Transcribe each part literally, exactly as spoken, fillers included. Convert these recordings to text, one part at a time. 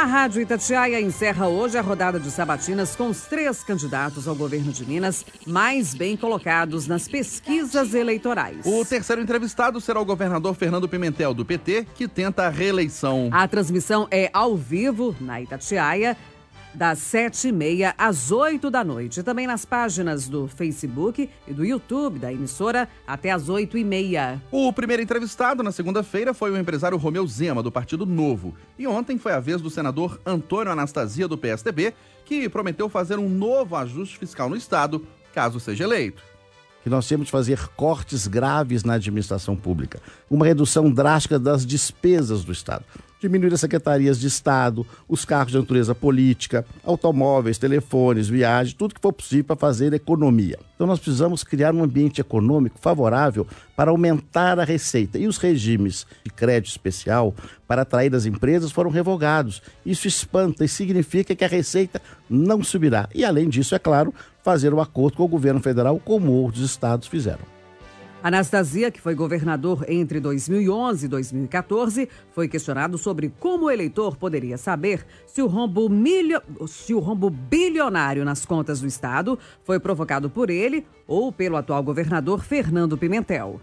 A Rádio Itatiaia encerra hoje a rodada de sabatinas com os três candidatos ao governo de Minas mais bem colocados nas pesquisas eleitorais. O terceiro entrevistado será o governador Fernando Pimentel, do P T, que tenta a reeleição. A transmissão é ao vivo na Itatiaia, das sete e meia às oito da noite. Também nas páginas do Facebook e do YouTube da emissora até às oito e meia. O primeiro entrevistado na segunda-feira foi o empresário Romeu Zema, do Partido Novo. E ontem foi a vez do senador Antônio Anastasia, do P S D B, que prometeu fazer um novo ajuste fiscal no Estado, caso seja eleito. Que nós temos de fazer cortes graves na administração pública, uma redução drástica das despesas do Estado, diminuir as secretarias de Estado, os cargos de natureza política, automóveis, telefones, viagens, tudo que for possível para fazer economia. Então nós precisamos criar um ambiente econômico favorável para aumentar a receita. E os regimes de crédito especial para atrair as empresas foram revogados. Isso espanta e significa que a receita não subirá. E além disso, é claro, fazer um acordo com o governo federal, como outros estados fizeram. Anastasia, que foi governador entre dois mil e onze e dois mil e quatorze, foi questionado sobre como o eleitor poderia saber se o rombo, milho... se o rombo bilionário nas contas do Estado foi provocado por ele ou pelo atual governador Fernando Pimentel.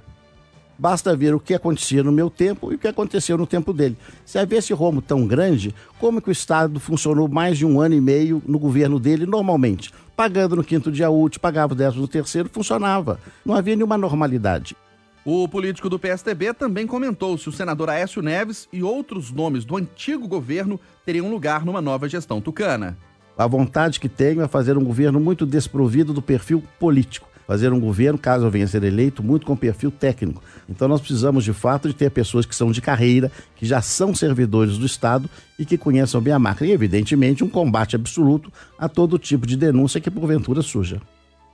Basta ver o que acontecia no meu tempo e o que aconteceu no tempo dele. Se havia esse rombo tão grande, como é que o Estado funcionou mais de um ano e meio no governo dele normalmente? Pagando no quinto dia útil, pagava o décimo no terceiro, funcionava. Não havia nenhuma normalidade. O político do P S D B também comentou se o senador Aécio Neves e outros nomes do antigo governo teriam lugar numa nova gestão tucana. A vontade que tenho é fazer um governo muito desprovido do perfil político. Fazer um governo, caso eu venha a ser eleito, muito com perfil técnico. Então nós precisamos, de fato, de ter pessoas que são de carreira, que já são servidores do Estado e que conheçam bem a máquina. E, evidentemente, um combate absoluto a todo tipo de denúncia que, porventura, surja.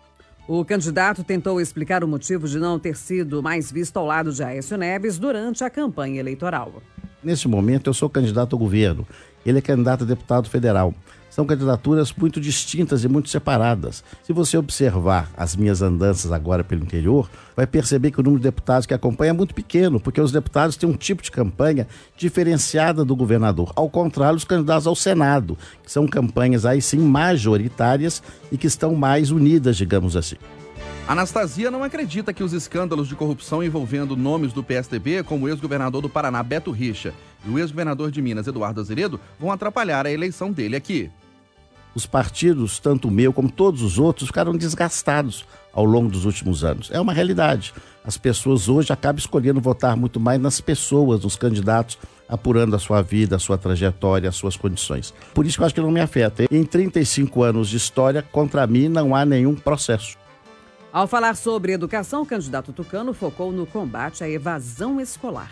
O candidato tentou explicar o motivo de não ter sido mais visto ao lado de Aécio Neves durante a campanha eleitoral. Nesse momento, eu sou candidato ao governo. Ele é candidato a deputado federal. São candidaturas muito distintas e muito separadas. Se você observar as minhas andanças agora pelo interior, vai perceber que o número de deputados que acompanha é muito pequeno, porque os deputados têm um tipo de campanha diferenciada do governador. Ao contrário, os candidatos ao Senado, que são campanhas aí sim majoritárias e que estão mais unidas, digamos assim. Anastasia não acredita que os escândalos de corrupção envolvendo nomes do P S D B, como o ex-governador do Paraná, Beto Richa, e o ex-governador de Minas, Eduardo Azeredo, vão atrapalhar a eleição dele aqui. Os partidos, tanto o meu como todos os outros, ficaram desgastados ao longo dos últimos anos. É uma realidade. As pessoas hoje acabam escolhendo votar muito mais nas pessoas, nos candidatos, apurando a sua vida, a sua trajetória, as suas condições. Por isso que eu acho que não me afeta. Em trinta e cinco anos de história, contra mim não há nenhum processo. Ao falar sobre educação, o candidato tucano focou no combate à evasão escolar.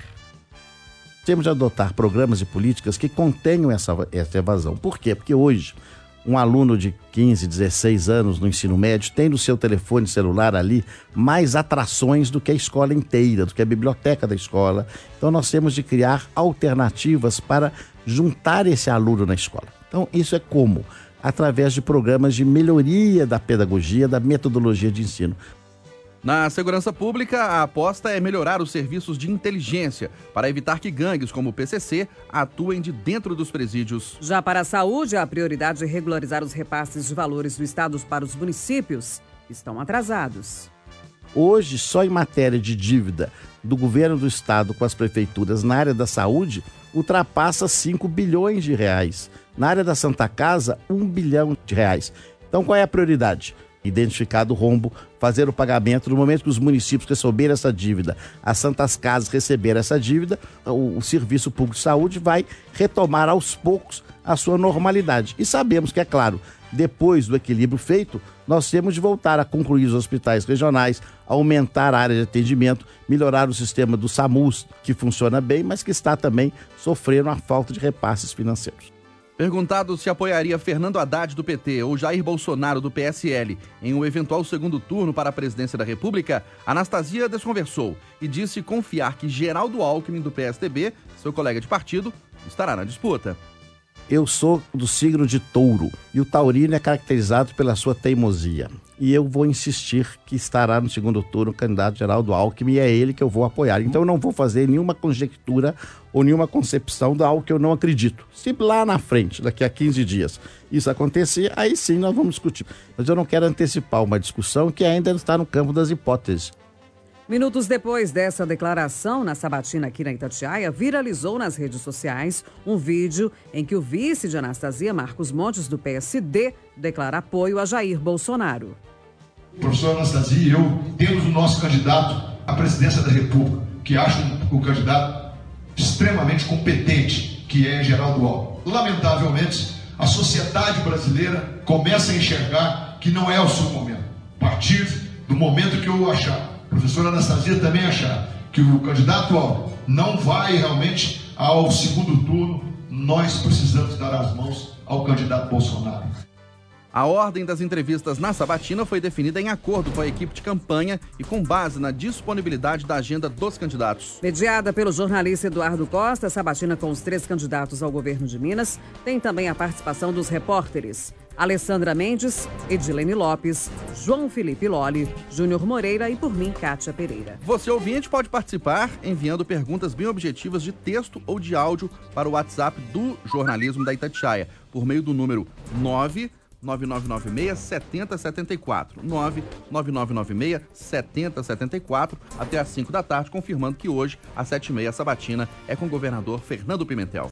Temos de adotar programas e políticas que contenham essa, essa evasão. Por quê? Porque hoje um aluno de quinze, dezesseis anos no ensino médio tem no seu telefone celular ali mais atrações do que a escola inteira, do que a biblioteca da escola. Então nós temos de criar alternativas para juntar esse aluno na escola. Então isso é como? Através de programas de melhoria da pedagogia, da metodologia de ensino. Na segurança pública, a aposta é melhorar os serviços de inteligência para evitar que gangues como o P C C atuem de dentro dos presídios. Já para a saúde, a prioridade é regularizar os repasses de valores do Estado para os municípios que estão atrasados. Hoje, só em matéria de dívida do governo do Estado com as prefeituras na área da saúde, ultrapassa cinco bilhões de reais. Na área da Santa Casa, um bilhão de reais. Então, qual é a prioridade? Identificado o rombo, fazer o pagamento. No momento que os municípios receberem essa dívida, as Santas Casas receberem essa dívida, o, o Serviço Público de Saúde vai retomar aos poucos a sua normalidade. E sabemos que, é claro, depois do equilíbrio feito, nós temos de voltar a concluir os hospitais regionais, aumentar a área de atendimento, melhorar o sistema do SAMUS, que funciona bem, mas que está também sofrendo a falta de repasses financeiros. Perguntado se apoiaria Fernando Haddad do P T ou Jair Bolsonaro do P S L em um eventual segundo turno para a presidência da República, Anastasia desconversou e disse confiar que Geraldo Alckmin do P S D B, seu colega de partido, estará na disputa. Eu sou do signo de Touro e o taurino é caracterizado pela sua teimosia. e eu vou insistir que estará no segundo turno o candidato Geraldo Alckmin e é ele que eu vou apoiar. Então eu não vou fazer nenhuma conjectura ou nenhuma concepção de algo que eu não acredito. Se lá na frente, daqui a quinze dias, isso acontecer, aí sim nós vamos discutir. Mas eu não quero antecipar uma discussão que ainda está no campo das hipóteses. Minutos depois dessa declaração na sabatina aqui na Itatiaia, viralizou nas redes sociais um vídeo em que o vice de Anastasia, Marcos Montes, do P S D, declara apoio a Jair Bolsonaro. O professor Anastasia e eu temos o nosso candidato à presidência da República, que acho o candidato extremamente competente, que é Geraldo Alckmin. Lamentavelmente, a sociedade brasileira começa a enxergar que não é o seu momento. A partir do momento que eu achar, a professora Anastasia também achar que o candidato Alckmin não vai realmente ao segundo turno, nós precisamos dar as mãos ao candidato Bolsonaro. A ordem das entrevistas na sabatina foi definida em acordo com a equipe de campanha e com base na disponibilidade da agenda dos candidatos. Mediada pelo jornalista Eduardo Costa, a sabatina com os três candidatos ao governo de Minas tem também a participação dos repórteres Alessandra Mendes, Edilene Lopes, João Felipe Lolli, Júnior Moreira e, por mim, Kátia Pereira. Você, ouvinte, pode participar enviando perguntas bem objetivas de texto ou de áudio para o WhatsApp do Jornalismo da Itatiaia, por meio do número nove nove nove nove seis sete zero sete quatro, nove nove nove nove seis sete zero sete quatro, até às cinco da tarde, confirmando que hoje, às sete e meia, a sabatina é com o governador Fernando Pimentel.